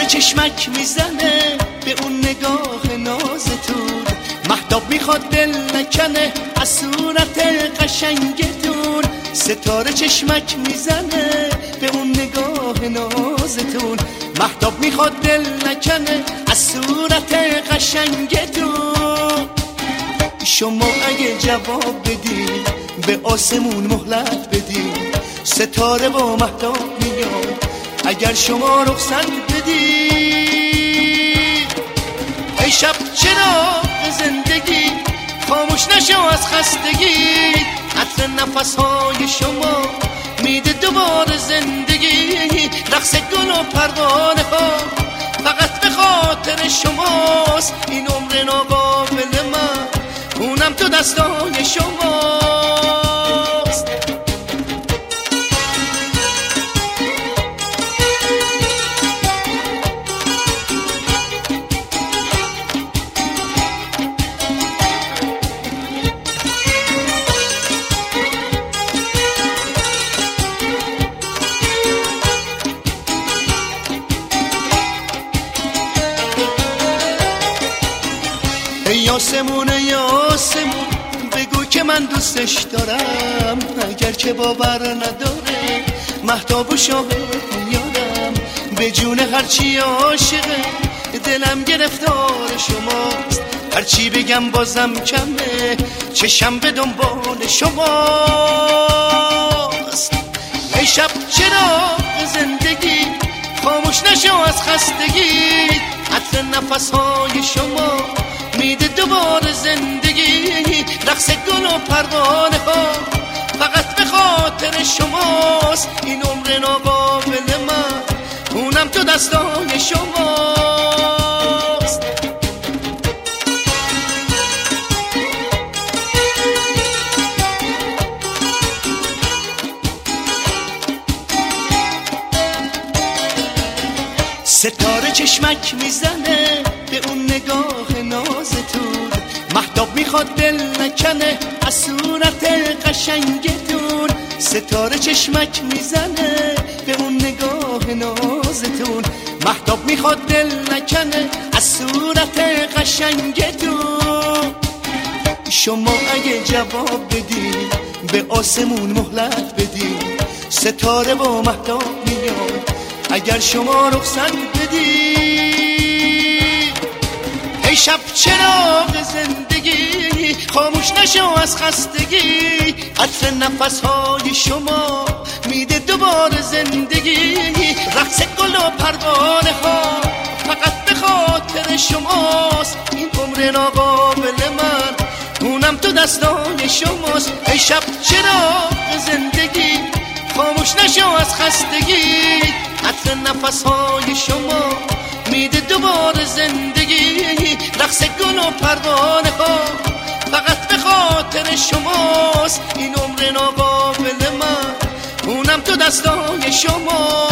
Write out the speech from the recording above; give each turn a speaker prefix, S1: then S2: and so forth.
S1: چشمک میزنه به اون نگاه نازتون، مهتاب میخواد دل نکنه از صورت قشنگتون. ستاره چشمک میزنه به اون نگاه نازتون، مهتاب میخواد دل نکنه از صورت قشنگتون. شما اگه جواب بدین به آسمون مهلت بدین، ستاره با مهتاب میاد اگر شما رخصت بدین. ای شب چراغ زندگی خاموش نشو از خستگی، عطر نفسهای شما میده دوباره زندگی. رقص گل و پروانه ها فقط به خاطر شماست، این عمر ناقابل من اونم تو دستای شماست. یاسمون یاسمون بگو که من دوستش دارم، اگر که باور نداره مهتاب و شاهد میارم. به جون هرچی عاشقه دلم گرفتار شماست، هرچی بگم بازم کمه چشم به دنبال شماست. ای شب چراغ زندگی خاموش نشو از خستگی، عطر نفسهای شما میده دوباره زندگی. رقص گل و پروانه ها فقط به خاطر شماست، این عمر ناقابل من اونم تو دستای شماست. ستاره چشمک میزنه به اون نگاه نازتون، مهتاب میخواد دل نکنه از صورت قشنگتون. ستاره چشمک میزنه به اون نگاه نازتون، مهتاب میخواد دل نکنه از صورت قشنگتون. شما اگه جواب بدین به آسمون مهلت بدین، ستاره با مهتاب میاد اگر شما رخصت بدین. ای شب چراغ زندگی خاموش نشو از خستگی، عطر نفسهای شما میده دوباره زندگی. رقص گل و پروانه ها فقط به خاطر شماست، این عمر ناقابل من اونم تو دستای شماست. ای شب چراغ زندگی خاموش نشو از خستگی، عطر نفسهای شما میده دوباره زندگی. رقص گل و پروانه ها فقط به خاطر شماست، این عمر ناقابل من اونم تو دستای شما.